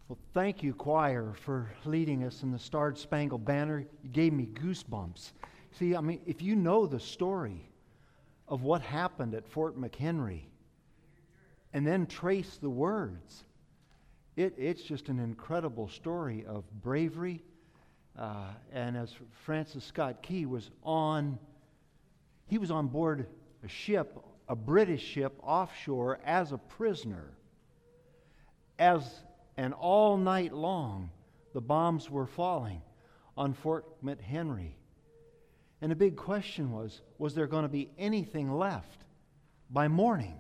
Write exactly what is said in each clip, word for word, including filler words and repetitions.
Well, thank you, choir, for leading us in the Star Spangled Banner. You gave me goosebumps. See, I mean, if you know the story of what happened at Fort McHenry and then trace the words, it, it's just an incredible story of bravery. Uh, and as Francis Scott Key was on, he was on board a ship, a British ship offshore as a prisoner. As and all night long, the bombs were falling on Fort McHenry. And the big question was, was there going to be anything left by morning?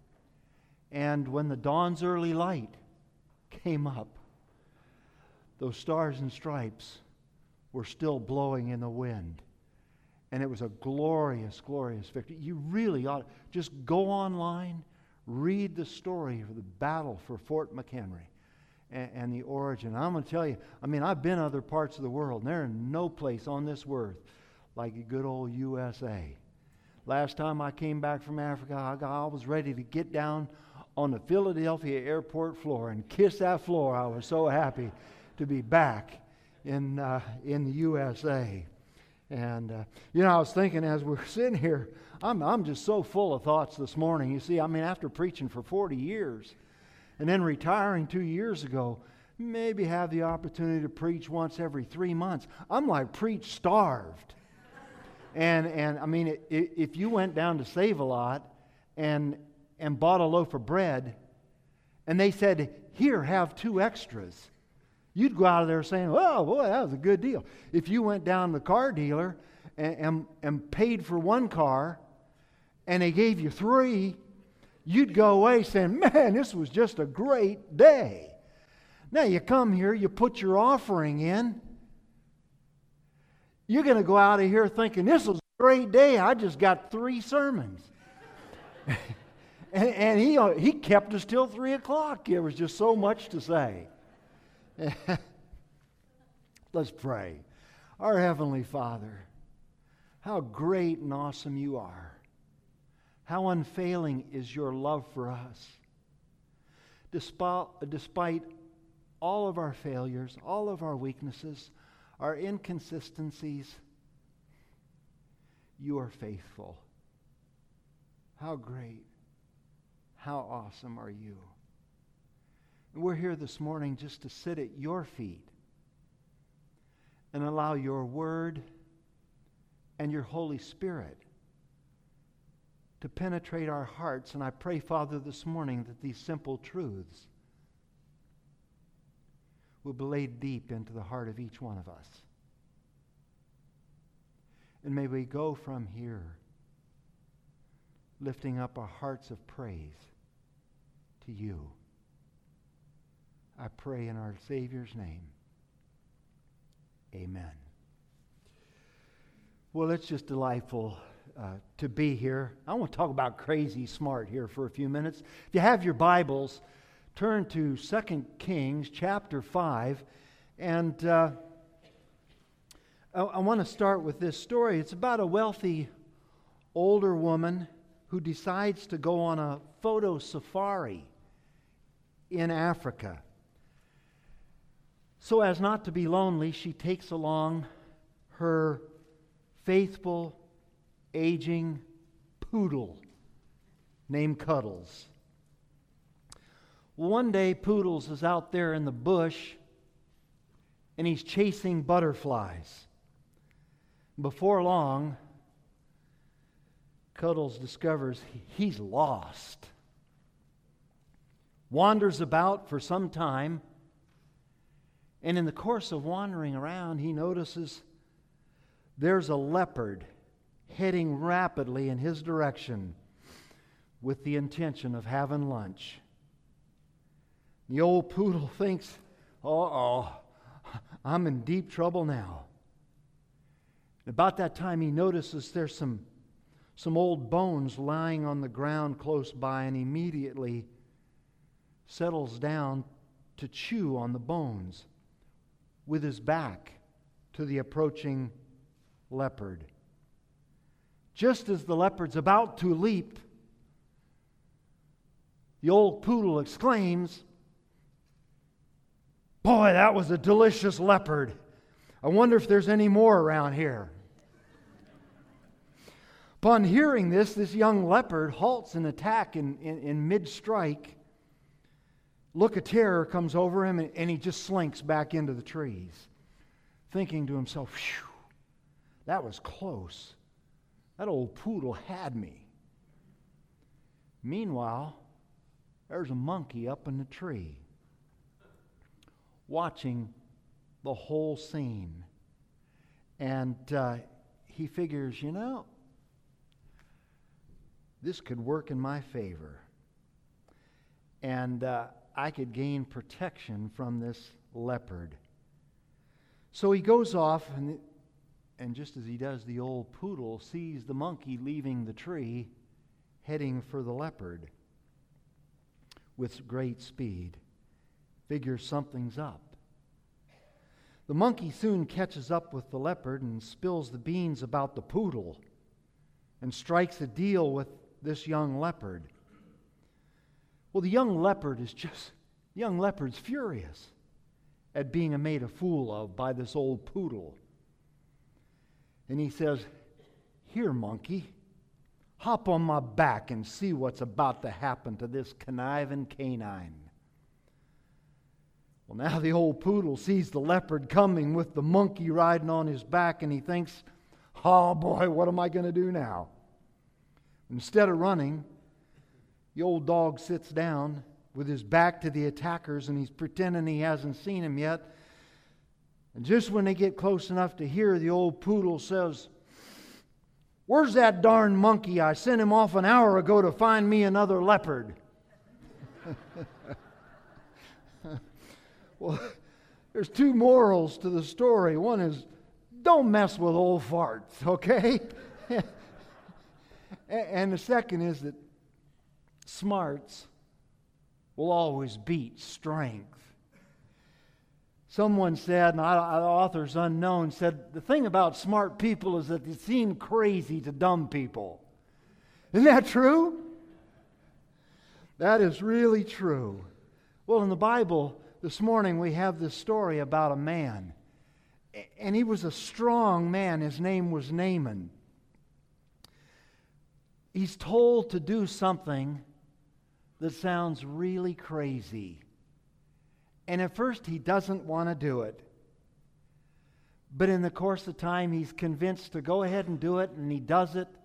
And when the dawn's early light came up, those stars and stripes were still blowing in the wind. And it was a glorious, glorious victory. You really ought to just go online, read the story of the battle for Fort McHenry and, and the origin. I'm going to tell you, I mean, I've been other parts of the world, and there is no place on this earth like a good old U S A. Last time I came back from Africa, I, got, I was ready to get down on the Philadelphia airport floor and kiss that floor. I was so happy to be back in uh, in the U S A. And, uh, you know, I was thinking as we were sitting here, I'm, I'm just so full of thoughts this morning. You see, I mean, after preaching for forty years and then retiring two years ago, maybe have the opportunity to preach once every three months. I'm like preach starved. and, and I mean, it, it, if you went down to Save-A-Lot and, and bought a loaf of bread and they said, here, have two extras, you'd go out of there saying, oh, boy, that was a good deal. If you went down to the car dealer and, and, and paid for one car and they gave you three, you'd go away saying, man, this was just a great day. Now you come here, you put your offering in. You're going to go out of here thinking, this was a great day. I just got three sermons. and and he, he kept us till three o'clock. There was just so much to say. Let's pray. Our Heavenly Father, how great and awesome you are. How unfailing is your love for us. Despite, despite all of our failures, all of our weaknesses, our inconsistencies, you are faithful. How great, how awesome are you. We're here this morning just to sit at your feet and allow your word and your Holy Spirit to penetrate our hearts. And I pray, Father, this morning that these simple truths will be laid deep into the heart of each one of us. And may we go from here lifting up our hearts of praise to you. I pray in our Savior's name. Amen. Well, it's just delightful uh, to be here. I want to talk about crazy smart here for a few minutes. If you have your Bibles, turn to Second Kings chapter five. And uh, I, I want to start with this story. It's about a wealthy older woman who decides to go on a photo safari in Africa. So as not to be lonely, she takes along her faithful, aging poodle named Cuddles. One day, Poodles is out there in the bush, and he's chasing butterflies. Before long, Cuddles discovers he's lost. Wanders about for some time, and in the course of wandering around, he notices there's a leopard heading rapidly in his direction with the intention of having lunch. The old poodle thinks, uh-oh, I'm in deep trouble now. About that time, he notices there's some, some old bones lying on the ground close by, and immediately settles down to chew on the bones with his back to the approaching leopard. Just as the leopard's about to leap, the old poodle exclaims, Boy, that was a delicious leopard. I wonder if there's any more around here. Upon hearing this, this young leopard halts an attack in, in, in mid-strike. Look of terror comes over him, and, and he just slinks back into the trees, thinking to himself, phew, that was close. That old poodle had me. Meanwhile, there's a monkey up in the tree, watching the whole scene. And uh, he figures, you know, this could work in my favor. And uh, I could gain protection from this leopard. So he goes off, and, and just as he does, the old poodle sees the monkey leaving the tree, heading for the leopard with great speed. Figures something's up. The monkey soon catches up with the leopard and spills the beans about the poodle and strikes a deal with this young leopard. Well, the young leopard is just, the young leopard's furious at being made a fool of by this old poodle. And he says, "Here, monkey, hop on my back and see what's about to happen to this conniving canine." Well, now the old poodle sees the leopard coming with the monkey riding on his back, and he thinks, oh boy, what am I going to do now? Instead of running, the old dog sits down with his back to the attackers, and he's pretending he hasn't seen him yet. And just when they get close enough to hear, the old poodle says, "Where's that darn monkey? I sent him off an hour ago to find me another leopard." Well, there's two morals to the story. One is, don't mess with old farts, okay? And the second is that smarts will always beat strength. Someone said, and I, the author's unknown, said, the thing about smart people is that they seem crazy to dumb people. Isn't that true? That is really true. Well, in the Bible, this morning we have this story about a man. And he was a strong man. His name was Naaman. He's told to do something that sounds really crazy. And at first he doesn't want to do it. But in the course of time he's convinced to go ahead and do it, and he does it.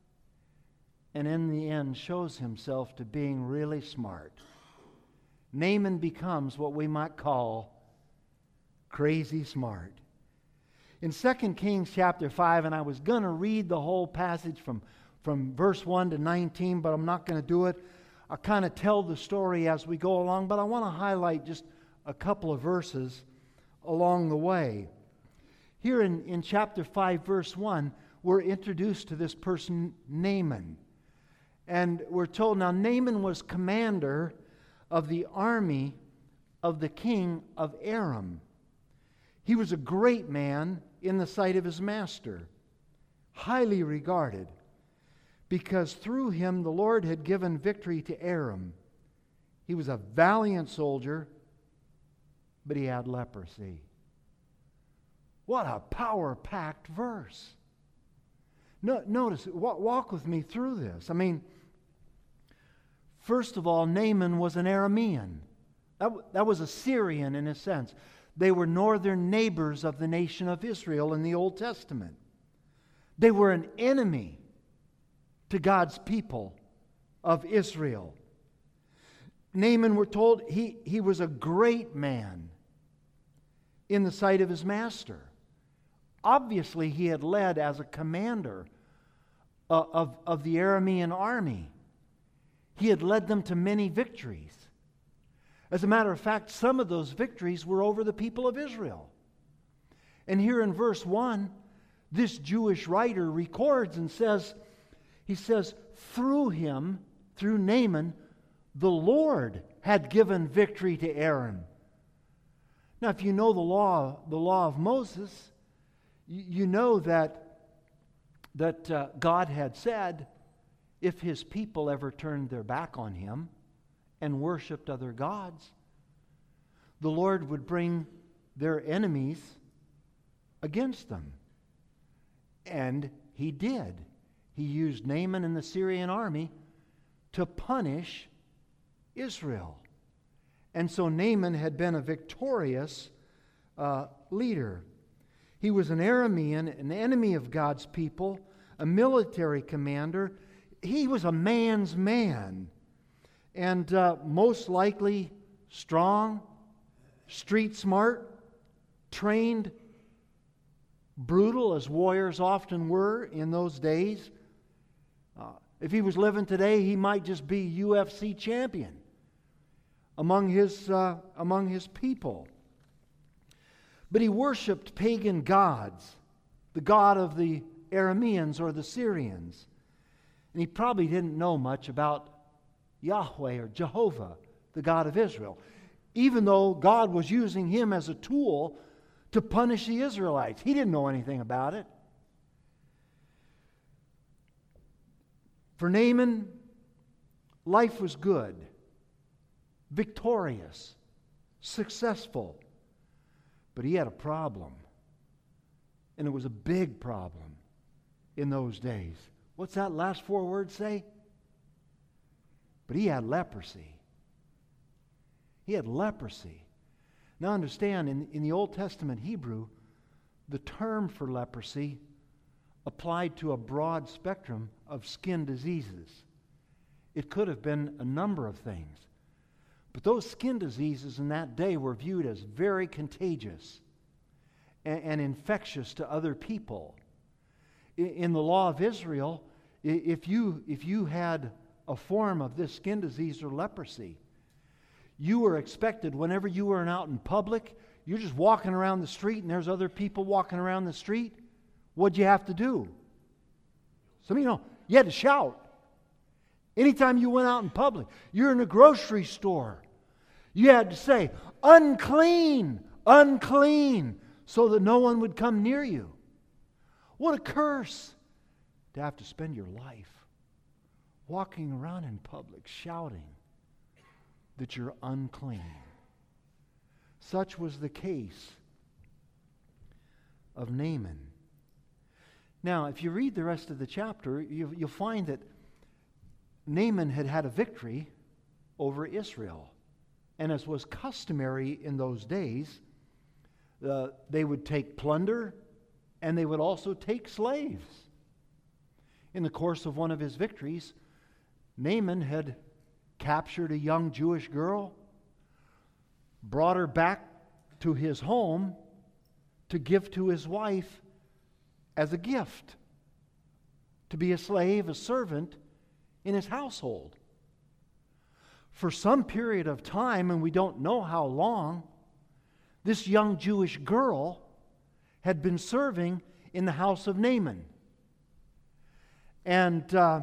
And in the end shows himself to being really smart. Naaman becomes what we might call crazy smart. In Second Kings chapter five, and I was going to read the whole passage from, from verse one to nineteen, but I'm not going to do it. I'll kind of tell the story as we go along, but I want to highlight just a couple of verses along the way. Here in, in chapter five, verse one, we're introduced to this person, Naaman. And we're told, now Naaman was commander of the army of the king of Aram. He was a great man in the sight of his master, highly regarded, because through him the Lord had given victory to Aram. He was a valiant soldier, but he had leprosy. What a power-packed verse. No, notice, walk with me through this. I mean, first of all, Naaman was an Aramean. That, that was a Syrian in a sense. They were northern neighbors of the nation of Israel in the Old Testament. They were an enemy to God's people of Israel. Naaman, we're told, he, he was a great man in the sight of his master. Obviously, he had led as a commander of, of, of the Aramean army. He had led them to many victories. As a matter of fact, some of those victories were over the people of Israel. And here in verse one, this Jewish writer records and says, he says, through him, through Naaman, the Lord had given victory to Aram. Now, if you know the law, the law of Moses, you, you know that, that uh, God had said, if his people ever turned their back on him and worshipped other gods, the Lord would bring their enemies against them. And He did. He used Naaman and the Syrian army to punish Israel. And so Naaman had been a victorious uh, leader. He was an Aramean, an enemy of God's people, a military commander. He was a man's man. And uh, most likely strong, street smart, trained, brutal as warriors often were in those days. Uh, if he was living today, he might just be U F C champion among his, uh, among his people. But he worshipped pagan gods, the god of the Arameans or the Syrians. And he probably didn't know much about Yahweh or Jehovah, the God of Israel, even though God was using him as a tool to punish the Israelites. He didn't know anything about it. For Naaman, life was good, victorious, successful. But he had a problem. And it was a big problem in those days. What's that last four words say? But he had leprosy. He had leprosy. Now understand, in, in the Old Testament Hebrew, the term for leprosy applied to a broad spectrum of skin diseases. It could have been a number of things. But those skin diseases in that day were viewed as very contagious and, and infectious to other people. In, in the law of Israel, if you, if you had a form of this skin disease or leprosy, you were expected, whenever you were out in public, you're just walking around the street and there's other people walking around the street, what'd you have to do? Some of you know, you had to shout. Anytime you went out in public, you're in a grocery store, you had to say, unclean, unclean, so that no one would come near you. What a curse to have to spend your life walking around in public shouting that you're unclean. Such was the case of Naaman. Now, if you read the rest of the chapter, you, you'll find that Naaman had had a victory over Israel. And as was customary in those days, uh, they would take plunder and they would also take slaves. In the course of one of his victories, Naaman had captured a young Jewish girl, brought her back to his home to give to his wife as a gift, to be a slave, a servant in his household. For some period of time, and we don't know how long, this young Jewish girl had been serving in the house of Naaman. And uh,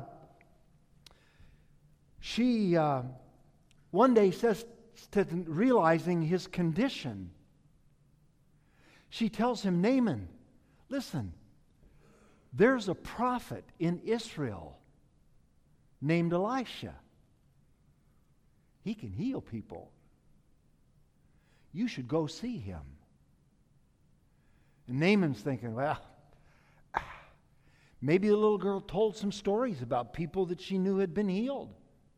she uh, one day says, to realizing his condition, she tells him, Naaman, listen, there's a prophet in Israel named Elisha. He can heal people. You should go see him. And Naaman's thinking, well, maybe the little girl told some stories about people that she knew had been healed.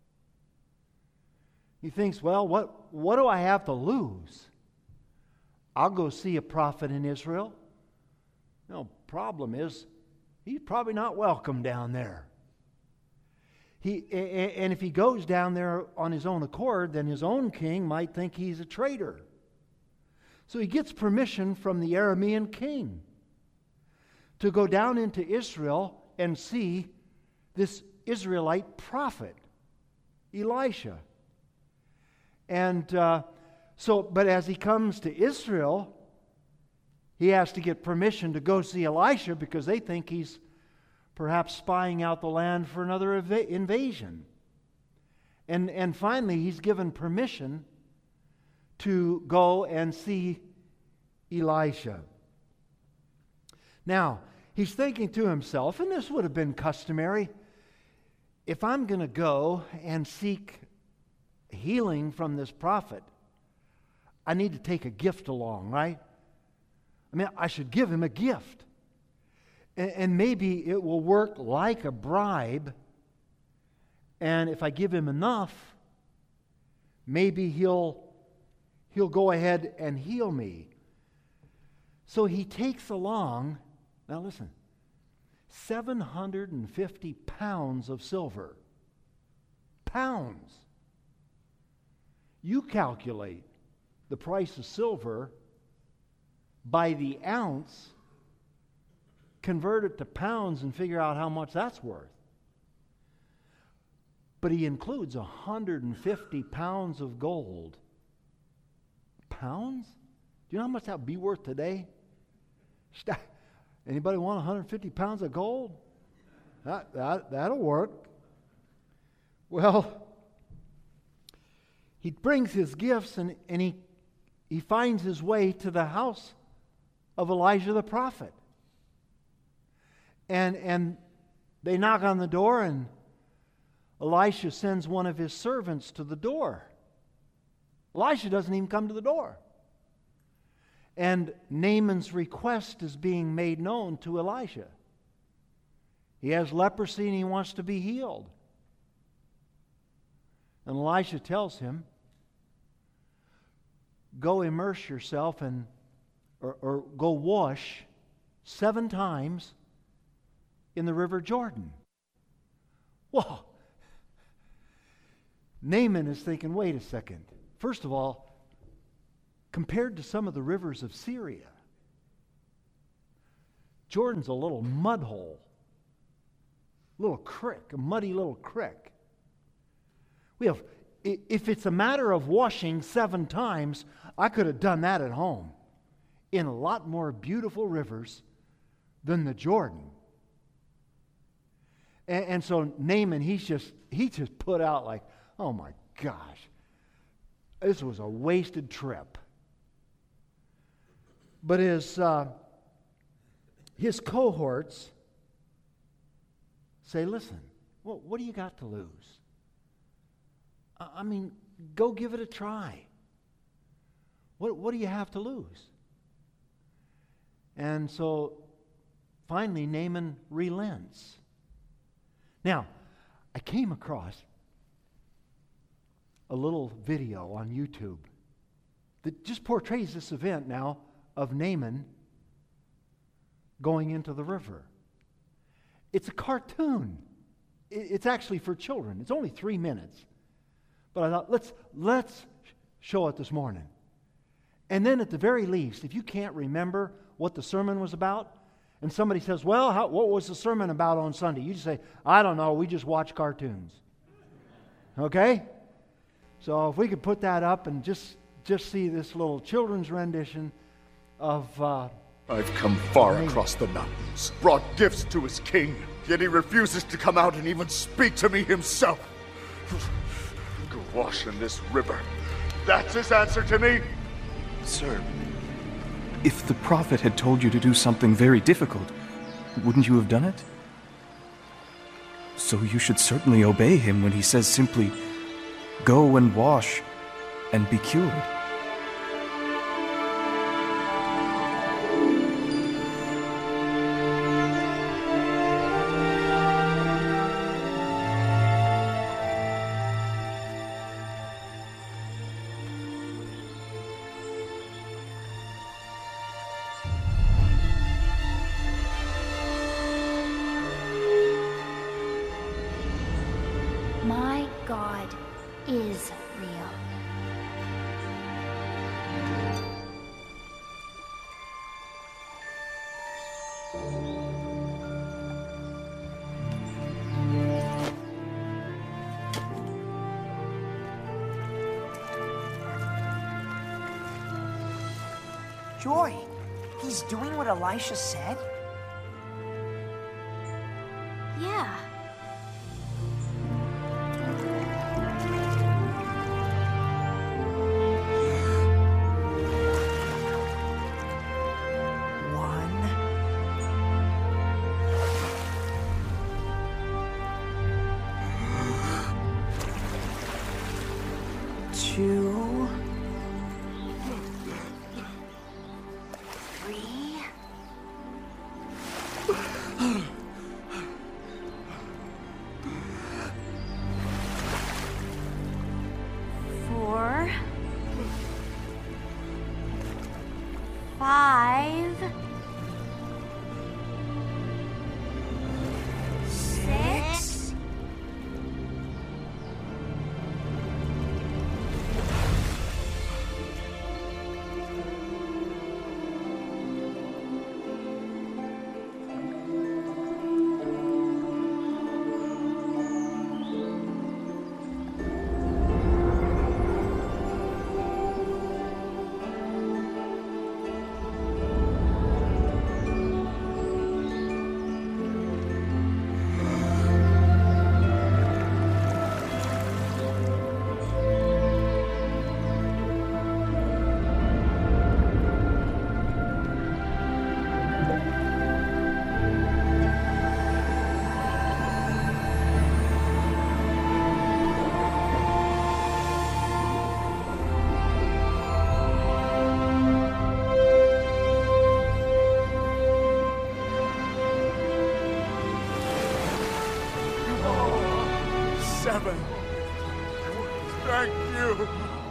He thinks, well, what, what do I have to lose? I'll go see a prophet in Israel. No, problem is, he's probably not welcome down there. He, and if he goes down there on his own accord, then his own king might think he's a traitor. So he gets permission from the Aramean king to go down into Israel and see this Israelite prophet, Elisha. And uh, so, but as he comes to Israel, he has to get permission to go see Elisha because they think he's perhaps spying out the land for another ev- invasion. And, and finally, he's given permission to go and see Elisha. Now, he's thinking to himself, and this would have been customary, if I'm going to go and seek healing from this prophet, I need to take a gift along, right? I mean, I should give him a gift. And, and maybe it will work like a bribe. And if I give him enough, maybe he'll, he'll go ahead and heal me. So he takes along, now listen, seven hundred fifty pounds of silver. Pounds. You calculate the price of silver by the ounce, convert it to pounds and figure out how much that's worth. But he includes one hundred fifty pounds of gold. Pounds? Do you know how much that would be worth today? Anybody want one hundred fifty pounds of gold? That, that, that'll work. Well, he brings his gifts and, and he, he finds his way to the house of Elijah the prophet. And, and they knock on the door, and Elisha sends one of his servants to the door. Elisha doesn't even come to the door. And Naaman's request is being made known to Elisha. He has leprosy and he wants to be healed. And Elisha tells him, go immerse yourself and or, or go wash seven times in the river Jordan. Well, Naaman is thinking, wait a second. First of all, compared to some of the rivers of Syria, Jordan's a little mud hole, a little creek, a muddy little creek. We have, if it's a matter of washing seven times, I could have done that at home in a lot more beautiful rivers than the Jordan. And, and so Naaman, he's just, he just put out like, oh my gosh, this was a wasted trip. But his, uh, his cohorts say, listen, well, what do you got to lose? I mean, go give it a try. What, what do you have to lose? And so finally Naaman relents. Now, I came across a little video on YouTube that just portrays this event now of Naaman going into the river. It's a cartoon. It's actually for children. It's only three minutes. But I thought, let's, let's show it this morning. And then at the very least, if you can't remember what the sermon was about, and somebody says, well, how, what was the sermon about on Sunday? You just say, I don't know, we just watch cartoons. Okay? So if we could put that up and just, just see this little children's rendition of... Uh, I've come far Naaman. across the mountains, brought gifts to his king, yet he refuses to come out and even speak to me himself. Go wash in this river. That's his answer to me? Sir, if the prophet had told you to do something very difficult, wouldn't you have done it? So you should certainly obey him when he says simply, go and wash and be cured. My God is real. Joy, he's doing what Elisha said? Yeah. One. Two. five, six, seven. Thank you.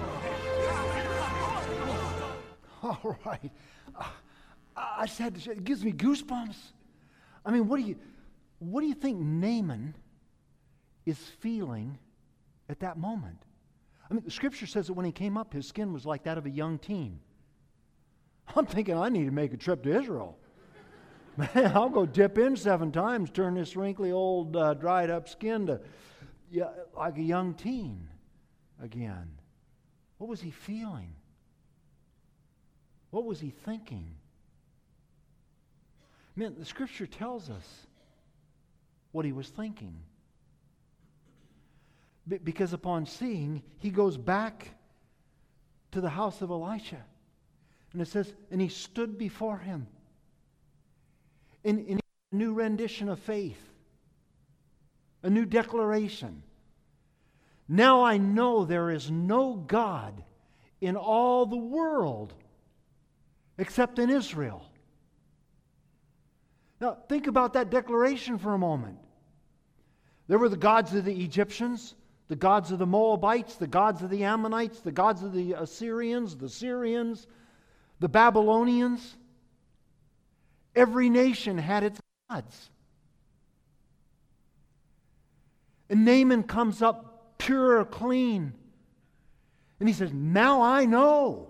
All right. Uh, I just had to say, it gives me goosebumps. I mean, what do you, what do you think Naaman is feeling at that moment? I mean, the scripture says that when he came up, his skin was like that of a young teen. I'm thinking I need to make a trip to Israel. Man, I'll go dip in seven times, turn this wrinkly old uh, dried up skin to yeah, like a young teen again. What was he feeling? What was he thinking? Man, the scripture tells us what he was thinking. Be- because upon seeing, he goes back to the house of Elisha. And it says, and he stood before him in, in a new rendition of faith, a new declaration. Now I know there is no God in all the world except in Israel. Now, think about that declaration for a moment. There were the gods of the Egyptians, the gods of the Moabites, the gods of the Ammonites, the gods of the Assyrians, the Syrians, the Babylonians. Every nation had its gods. And Naaman comes up pure, clean. And he says, now I know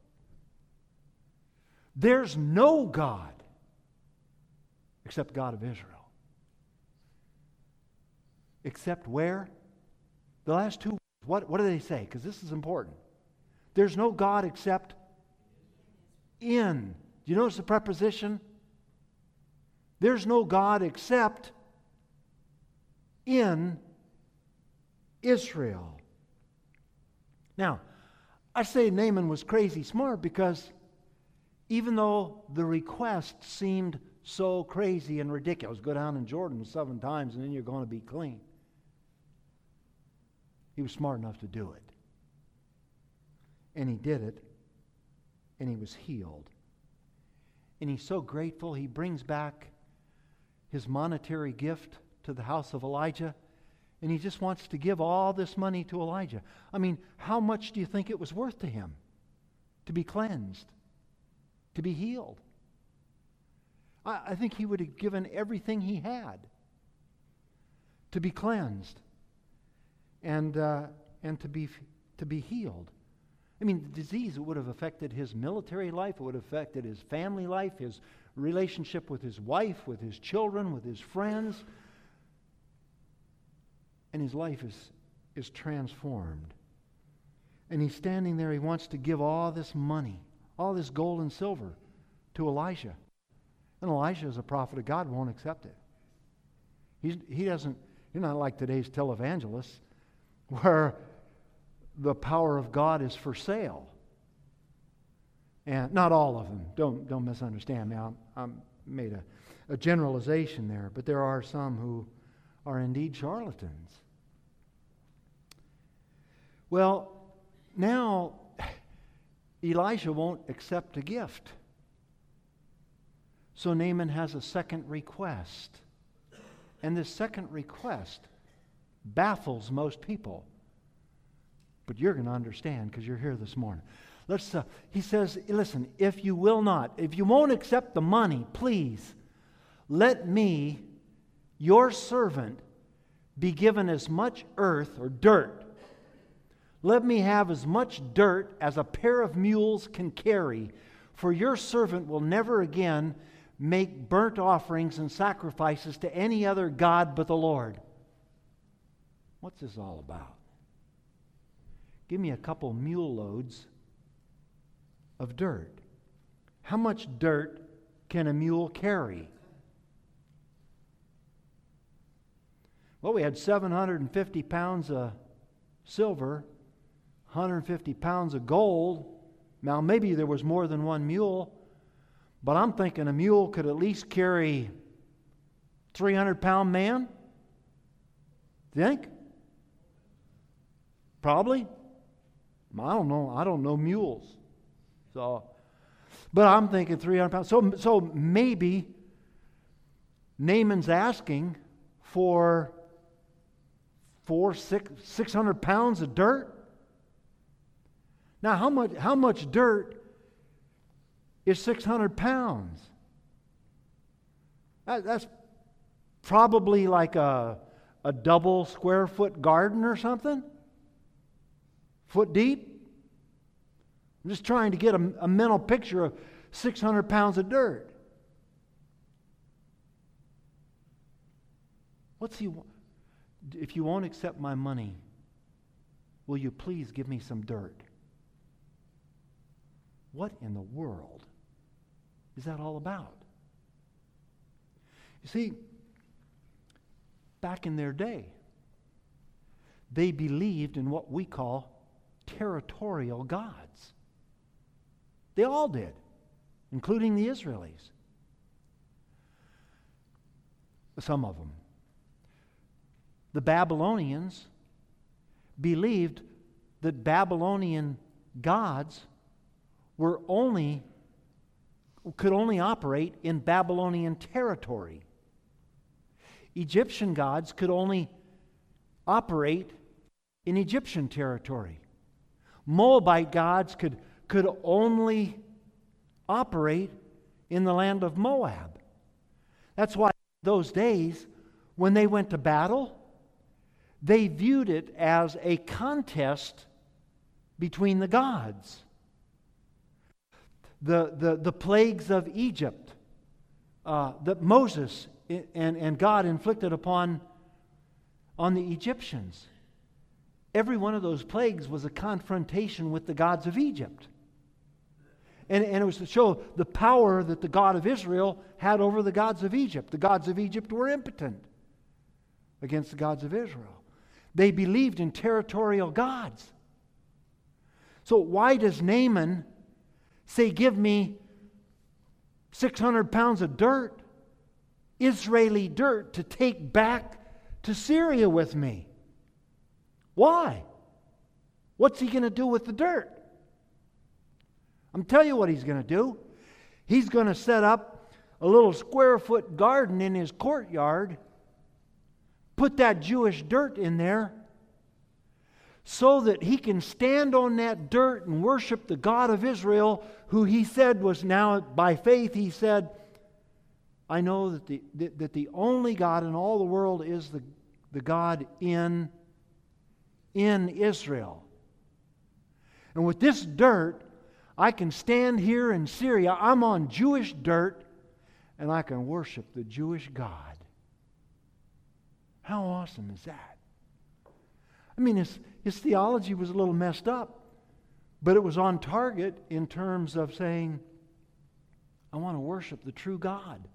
there's no God except God of Israel. Except where? The last two words. What, what do they say? Because this is important. There's no God except in. Do you notice the preposition? There's no God except in Israel. Now, I say Naaman was crazy smart because even though the request seemed so crazy and ridiculous, go down in Jordan seven times and then you're going to be clean, he was smart enough to do it. And he did it, and he was healed. And he's so grateful, he brings back his monetary gift to the house of Elijah, and he just wants to give all this money to Elijah. I mean, how much do you think it was worth to him to be cleansed, to be healed? I, I think he would have given everything he had to be cleansed and uh, and to be to be healed. I mean, the disease would have affected his military life. It would have affected his family life, his relationship with his wife, with his children, with his friends. And his life is, is transformed. And he's standing there. He wants to give all this money, all this gold and silver to Elijah. And Elijah, as a prophet of God, won't accept it. He's, he doesn't, you're not like today's televangelists where the power of God is for sale. And not all of them. Don't, don't misunderstand me. I'm, I'm made a, a generalization there. But there are some who are indeed charlatans. Well, now Elisha won't accept a gift. So Naaman has a second request. And this second request baffles most people. But you're going to understand because you're here this morning. Let's. Uh, he says, listen, if you will not, if you won't accept the money, please, let me, your servant, be given as much earth or dirt. Let me have as much dirt as a pair of mules can carry, for your servant will never again make burnt offerings and sacrifices to any other god but the Lord. What's this all about? Give me a couple mule loads of dirt. How much dirt can a mule carry? Well, we had seven hundred fifty pounds of silver, one hundred fifty pounds of gold. Now, maybe there was more than one mule, but I'm thinking a mule could at least carry three hundred pound man. Do you think? Probably. I don't know. I don't know mules. So, but I'm thinking three hundred pounds. So, so maybe Naaman's asking for four, six, six hundred pounds of dirt. Now, how much? How much dirt is six hundred pounds? That, that's probably like a a double square foot garden or something. Foot deep. I'm just trying to get a, a mental picture of six hundred pounds of dirt. What's he? If you won't accept my money, will you please give me some dirt? What in the world is that all about? You see, back in their day, they believed in what we call territorial gods. They all did, including the Israelis. Some of them. The Babylonians believed that Babylonian gods were only could only operate in Babylonian territory. Egyptian gods could only operate in Egyptian territory. Moabite gods could, could only operate in the land of Moab. That's why in those days, when they went to battle, they viewed it as a contest between the gods. The, the, the plagues of Egypt uh, that Moses and, and God inflicted upon on the Egyptians. Every one of those plagues was a confrontation with the gods of Egypt. And, and it was to show the power that the God of Israel had over the gods of Egypt. The gods of Egypt were impotent against the gods of Israel. They believed in territorial gods. So why does Naaman say, give me six hundred pounds of dirt, Israeli dirt, to take back to Syria with me? Why? What's he going to do with the dirt? I'm telling you what he's going to do. He's going to set up a little square foot garden in his courtyard, put that Jewish dirt in there, so that he can stand on that dirt and worship the God of Israel, who he said was now, by faith, he said, I know that the, that, that the only God in all the world is the, the God in, in Israel. And with this dirt, I can stand here in Syria, I'm on Jewish dirt, and I can worship the Jewish God. How awesome is that? I mean, his, his theology was a little messed up, but it was on target in terms of saying, I want to worship the true God.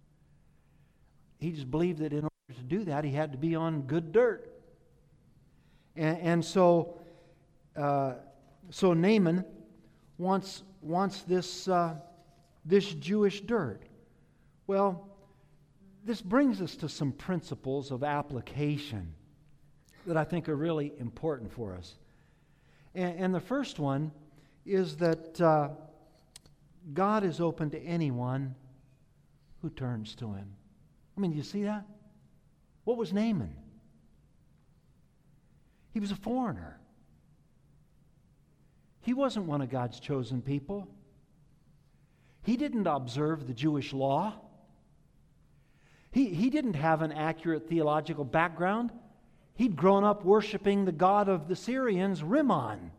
He just believed that in order to do that, he had to be on good dirt. And, and so, uh, so Naaman wants wants this uh, this Jewish dirt. Well, this brings us to some principles of application that I think are really important for us. And, and the first one is that uh, God is open to anyone who turns to Him. I mean, do you see that? What was Naaman? He was a foreigner. He He wasn't one of God's chosen people. He didn't observe the Jewish law. He, he didn't have an accurate theological background. He'd grown up worshiping the god of the Syrians, Rimmon.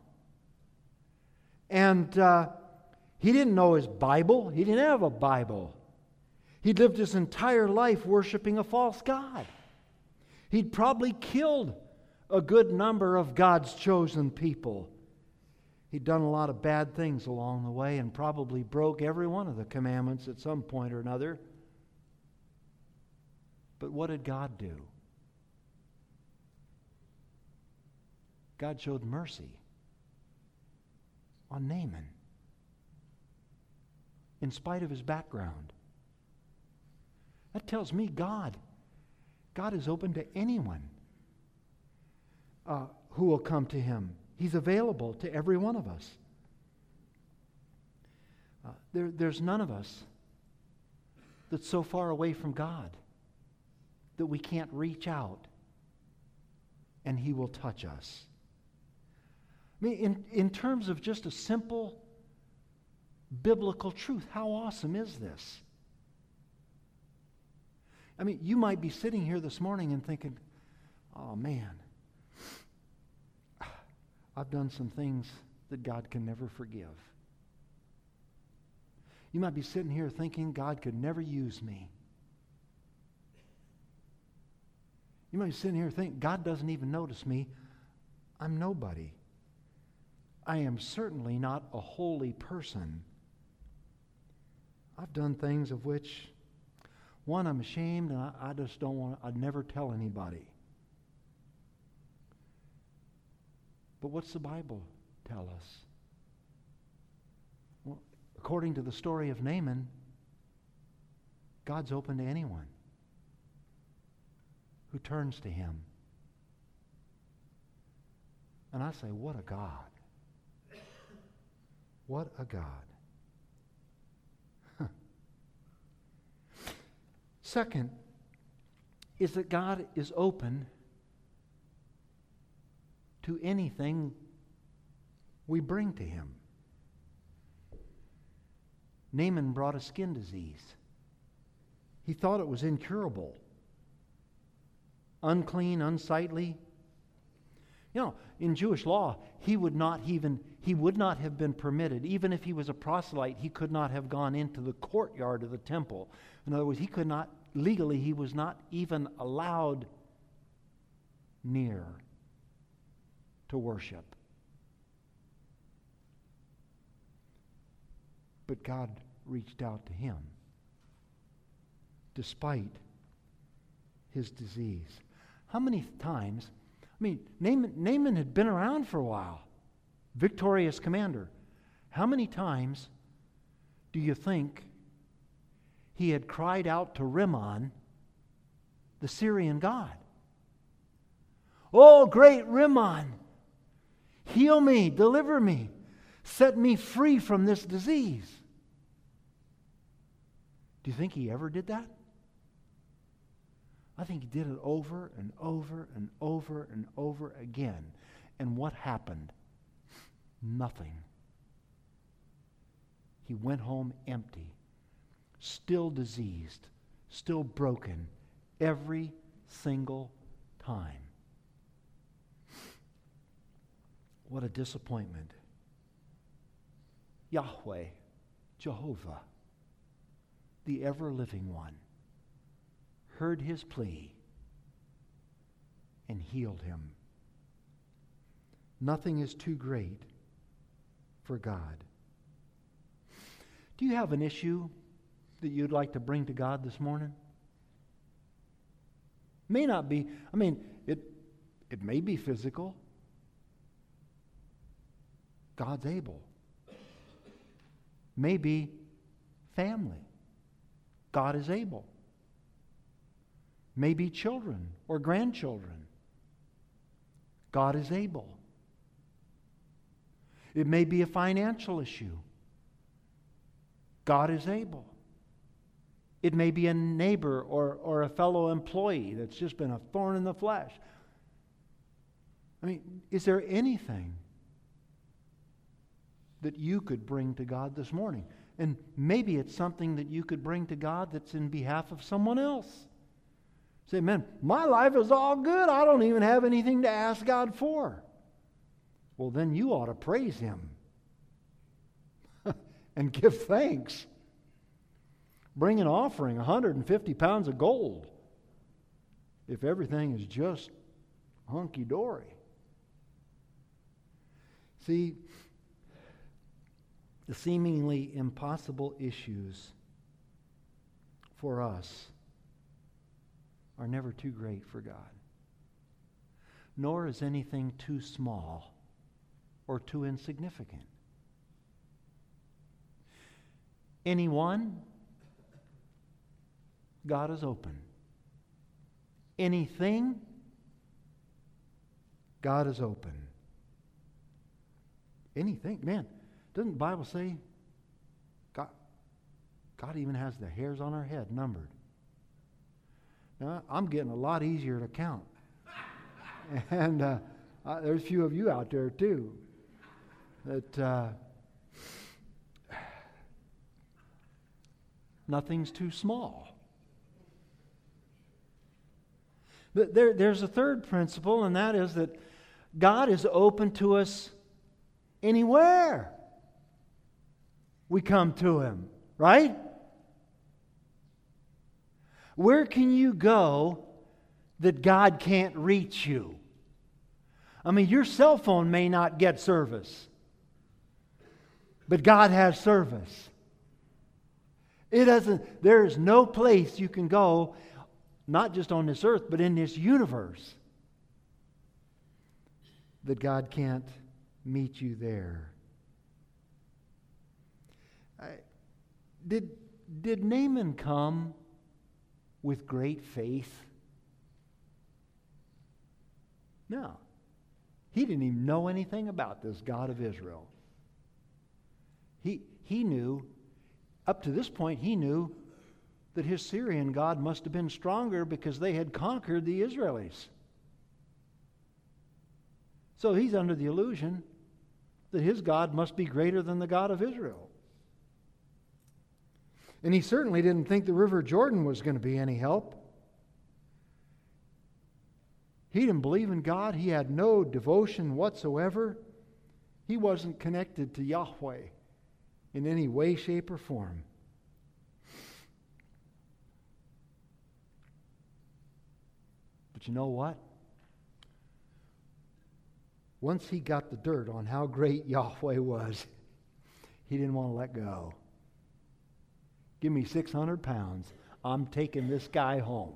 And uh, he didn't know his Bible. He didn't have a Bible. He'd lived his entire life worshiping a false god. He'd probably killed a good number of God's chosen people. He'd done a lot of bad things along the way and probably broke every one of the commandments at some point or another. But what did God do? God showed mercy on Naaman in spite of his background. That tells me God, God is open to anyone uh, who will come to him. He's available to every one of us. Uh, there, there's none of us that's so far away from God that we can't reach out and he will touch us. I mean, in, in terms of just a simple biblical truth, how awesome is this? I mean, you might be sitting here this morning and thinking, oh man, I've done some things that God can never forgive. You might be sitting here thinking God could never use me. You might be sitting here thinking God doesn't even notice me. I'm nobody. I am certainly not a holy person. I've done things of which, one, I'm ashamed, and I, I just don't want to, I'd never tell anybody. But what's the Bible tell us? Well, according to the story of Naaman, God's open to anyone who turns to him. And I say, what a God. What a God. Huh. Second is that God is open to anything we bring to him. Naaman brought a skin disease. He thought it was incurable, unclean, unsightly. You know, in Jewish law, he would not even he would not have been permitted, even if he was a proselyte, he could not have gone into the courtyard of the temple. In other words, he could not legally, he was not even allowed near to worship. But God reached out to him despite his disease. How many times, I mean, Naaman, Naaman had been around for a while, victorious commander. How many times do you think he had cried out to Rimmon, the Syrian god? Oh, great Rimmon! Heal me, deliver me, set me free from this disease. Do you think he ever did that? I think he did it over and over and over and over again. And what happened? Nothing. He went home empty, still diseased, still broken, every single time. What a disappointment. Yahweh, Jehovah, the ever-living one, heard his plea and healed him. Nothing is too great for God. Do you have an issue that you'd like to bring to God this morning? May not be, I mean, it it may be physical. God's able. Maybe family. God is able. Maybe children or grandchildren. God is able. It may be a financial issue. God is able. It may be a neighbor or, or a fellow employee that's just been a thorn in the flesh. I mean, is there anything that you could bring to God this morning. And maybe it's something that you could bring to God that's in behalf of someone else. Say, man, my life is all good. I don't even have anything to ask God for. Well, then you ought to praise Him and give thanks. Bring an offering, one hundred fifty pounds of gold, if everything is just hunky-dory. See, the seemingly impossible issues for us are never too great for God. Nor is anything too small or too insignificant. Anyone, God is open. Anything, God is open. Anything, man, doesn't the Bible say God, God even has the hairs on our head numbered? Now, I'm getting a lot easier to count. And uh, uh, there's a few of you out there too that uh, nothing's too small. But there, there's a third principle, and that is that God is open to us anywhere we come to Him, right? Where can you go that God can't reach you? I mean, your cell phone may not get service, but God has service. It doesn't, there is no place you can go, not just on this earth, but in this universe, that God can't meet you there. I, did, did Naaman come with great faith? No. He didn't even know anything about this God of Israel. He, he knew, up to this point, he knew that his Syrian God must have been stronger because they had conquered the Israelis. So he's under the illusion that his God must be greater than the God of Israel. And he certainly didn't think the River Jordan was going to be any help. He didn't believe in God. He had no devotion whatsoever. He wasn't connected to Yahweh in any way, shape, or form. But you know what? Once he got the dirt on how great Yahweh was, he didn't want to let go. Give me six hundred pounds. I'm taking this guy home.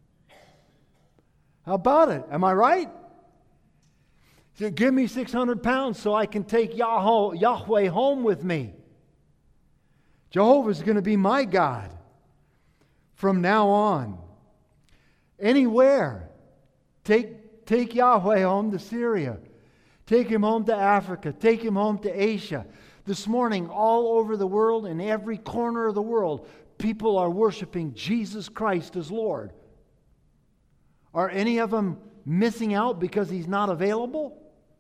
How about it? Am I right? He said, give me six hundred pounds so I can take Yahweh, Yahweh home with me. Jehovah's going to be my God from now on. Anywhere. Take, take Yahweh home to Syria. Take Him home to Africa. Take Him home to Asia. This morning, all over the world, in every corner of the world, people are worshiping Jesus Christ as Lord. Are any of them missing out because He's not available?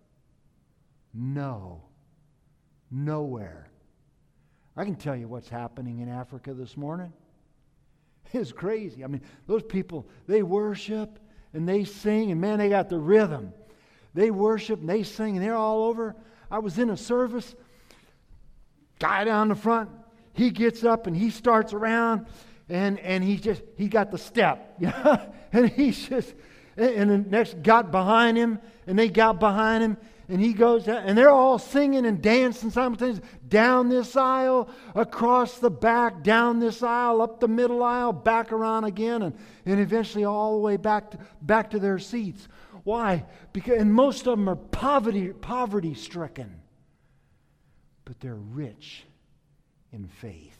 No. Nowhere. I can tell you what's happening in Africa this morning. It's crazy. I mean, those people, they worship and they sing, and man, they got the rhythm. They worship and they sing, and they're all over. I was in a service. Guy down the front, he gets up and he starts around, and, and he just, he got the step. And he's just, and the next got behind him, and they got behind him, and he goes down, and they're all singing and dancing simultaneously down this aisle, across the back, down this aisle, up the middle aisle, back around again, and, and eventually all the way back to, back to their seats. Why? Because, and most of them are poverty, poverty stricken. But they're rich in faith.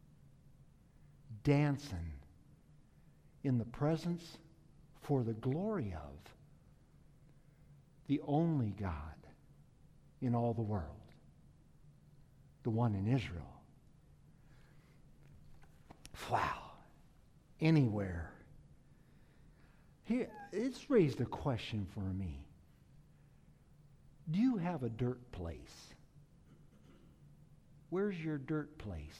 Dancing in the presence for the glory of the only God in all the world. The one in Israel. Wow. Anywhere. Here, it's raised a question for me. Do you have a dirt place? where's your dirt place?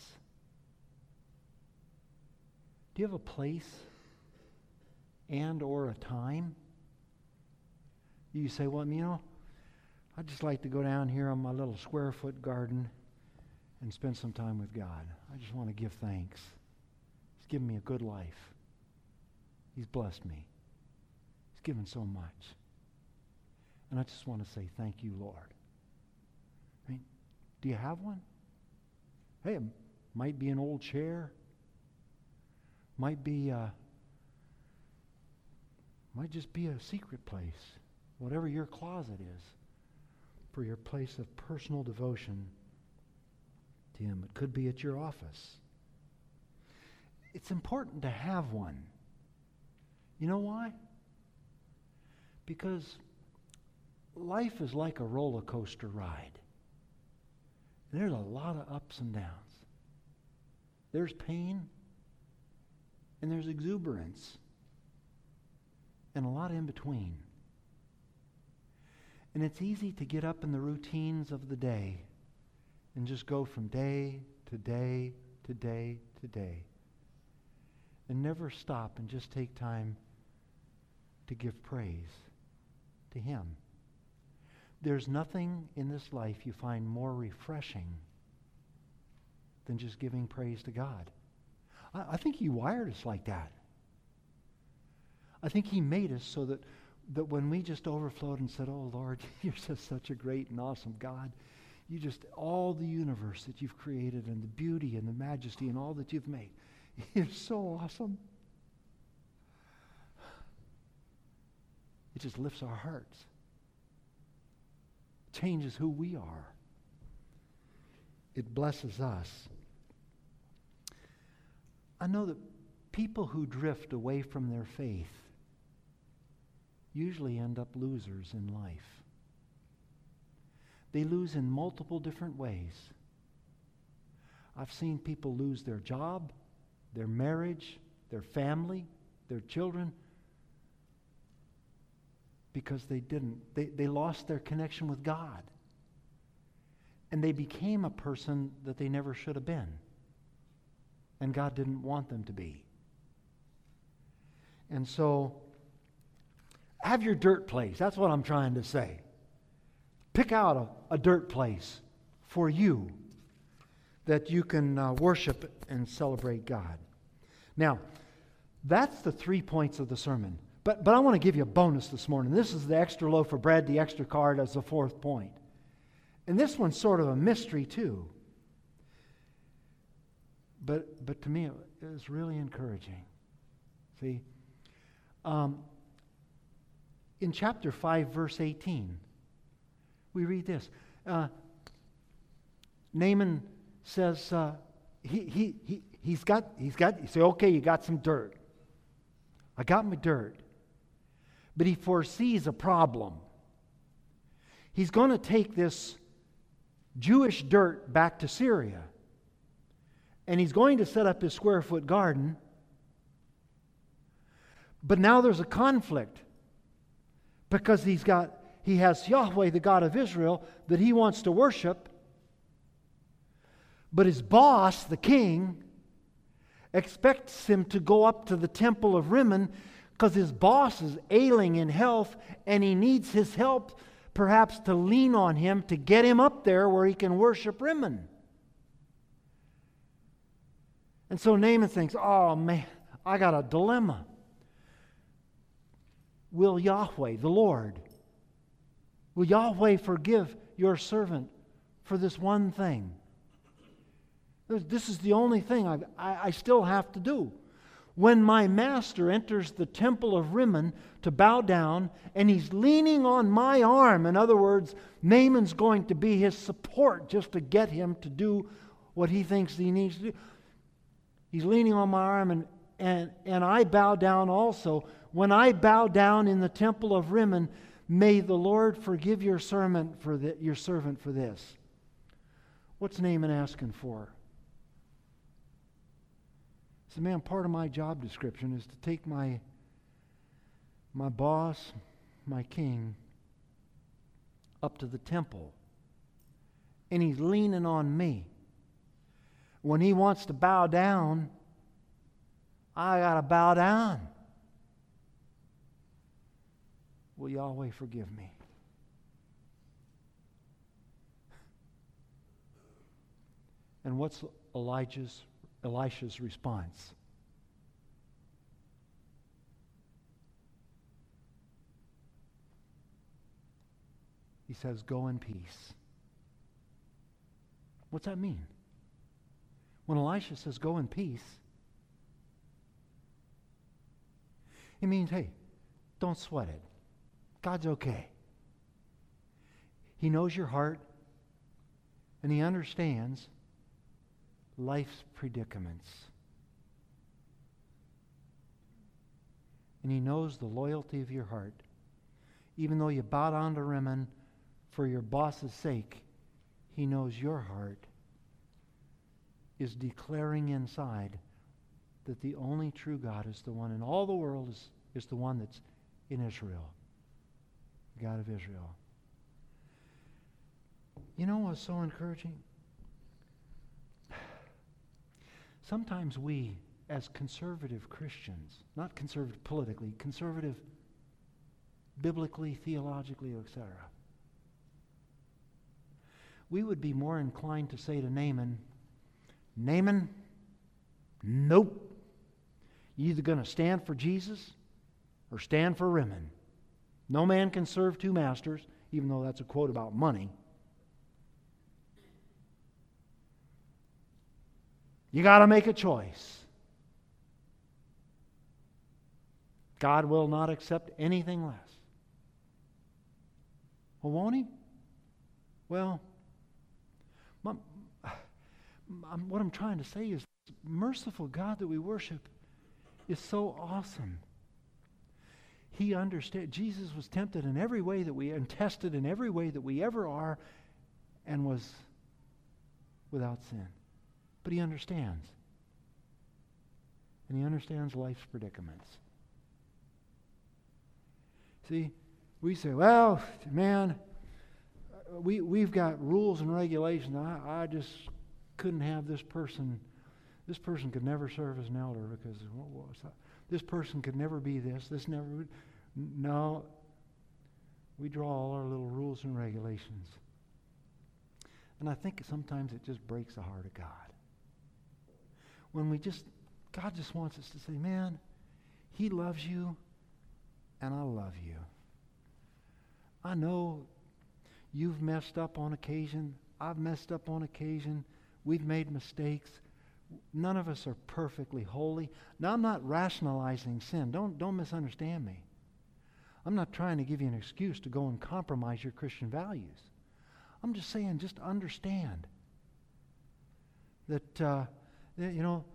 Do you have a place and or a time? You say, well, you know, I'd just like to go down here on my little square foot garden and spend some time with God. I just want to give thanks. He's given me a good life. He's blessed me. He's given so much. And I just want to say thank you, Lord. I mean, do you have one? Hey, it might be an old chair. Might be, uh, might just be a secret place. Whatever your closet is for your place of personal devotion to Him. It could be at your office. It's important to have one. You know why? Because life is like a roller coaster ride. There's a lot of ups and downs. There's pain and there's exuberance and a lot in between. And it's easy to get up in the routines of the day and just go from day to day to day to day and never stop and just take time to give praise to Him. There's nothing in this life you find more refreshing than just giving praise to God. I, I think He wired us like that. I think He made us so that, that when we just overflowed and said, oh Lord, you're just such a great and awesome God. You just, all the universe that you've created and the beauty and the majesty and all that you've made, you're so awesome. It just lifts our hearts. Changes who we are. It blesses us. I know that people who drift away from their faith usually end up losers in life. They lose in multiple different ways. I've seen people lose their job, their marriage, their family, their children, because they didn't. They, they lost their connection with God. And they became a person that they never should have been. And God didn't want them to be. And so, have your dirt place. That's what I'm trying to say. Pick out a, a dirt place for you that you can uh, worship and celebrate God. Now, that's the three points of the sermon. But, but I want to give you a bonus this morning. This is the extra loaf of bread, the extra card as the fourth point. And this one's sort of a mystery too. But, but to me, it was really encouraging. See? Um, in chapter five, verse eighteen, we read this. Uh, Naaman says, uh, he, he, he, he's got, he's got, you say, okay, you got some dirt. I got my dirt. But he foresees a problem. He's going to take this Jewish dirt back to Syria. And he's going to set up his square foot garden. But now there's a conflict. Because he's got, he has Yahweh, the God of Israel, that he wants to worship. But his boss, the king, expects him to go up to the temple of Rimmon because his boss is ailing in health and he needs his help perhaps to lean on him to get him up there where he can worship Rimmon. And so Naaman thinks, oh man, I got a dilemma. Will Yahweh, the Lord, will Yahweh forgive your servant for this one thing? This is the only thing I, I, I still have to do. When my master enters the temple of Rimmon to bow down, and he's leaning on my arm, in other words, Naaman's going to be his support just to get him to do what he thinks he needs to do. He's leaning on my arm, and, and, and I bow down also. When I bow down in the temple of Rimmon, may the Lord forgive your servant for the, your servant for this. What's Naaman asking for? He said, man, part of my job description is to take my, my boss, my king, up to the temple. And he's leaning on me. When he wants to bow down, I got to bow down. Will Yahweh forgive me? And what's Elijah's, Elisha's response? He says, go in peace. What's that mean? When Elisha says, go in peace, it means, hey, don't sweat it. God's okay. He knows your heart, and He understands life's predicaments. And He knows the loyalty of your heart. Even though you bow down to Rimmon for your boss's sake, He knows your heart is declaring inside that the only true God is the one in all the world is, is the one that's in Israel. The God of Israel. You know what's so encouraging? Sometimes we, as conservative Christians, not conservative politically, conservative biblically, theologically, et cetera, we would be more inclined to say to Naaman, Naaman, nope. You're either going to stand for Jesus or stand for Rimmon. No man can serve two masters, even though that's a quote about money. You got to make a choice. God will not accept anything less. Well, won't He? Well, my, I'm, what I'm trying to say is, merciful God that we worship is so awesome. He understands. Jesus was tempted in every way that we, and tested in every way that we ever are, and was without sin. But He understands. And He understands life's predicaments. See, we say, well, man, we, we've got rules and regulations. I, I just couldn't have this person. This person could never serve as an elder because what was that? This person could never be this. This never would. No. We draw all our little rules and regulations. And I think sometimes it just breaks the heart of God. When we just, God just wants us to say, man, He loves you and I love you. I know you've messed up on occasion. I've messed up on occasion. We've made mistakes. None of us are perfectly holy. Now, I'm not rationalizing sin. Don't, don't misunderstand me. I'm not trying to give you an excuse to go and compromise your Christian values. I'm just saying, just understand that, uh, that, you know,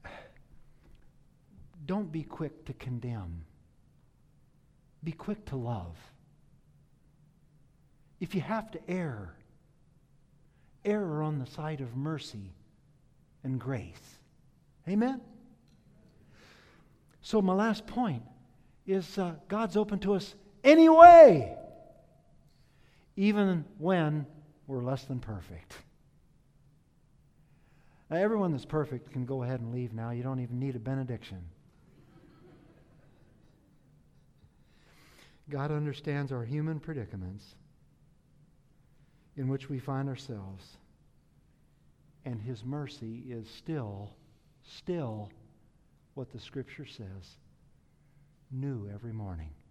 don't be quick to condemn. Be quick to love. If you have to err, err on the side of mercy and grace. Amen? So my last point is uh, God's open to us anyway, even when we're less than perfect. Now, everyone that's perfect can go ahead and leave now. You don't even need a benediction. God understands our human predicaments in which we find ourselves. And His mercy is still, still what the Scripture says, new every morning.